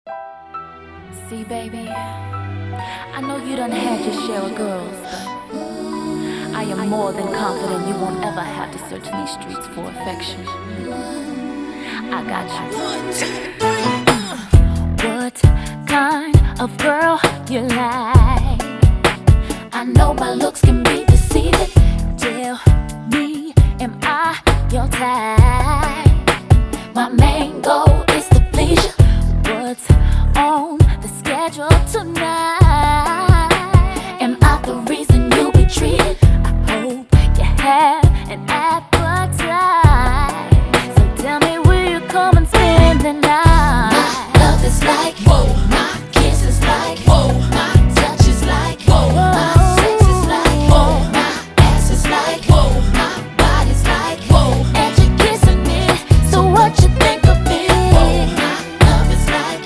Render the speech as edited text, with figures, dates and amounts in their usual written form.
See, baby, I know you done had your share of girls, but I am more than confident you won't ever have to search these streets for affection. I got you. What kind of girl you like? I know my looks can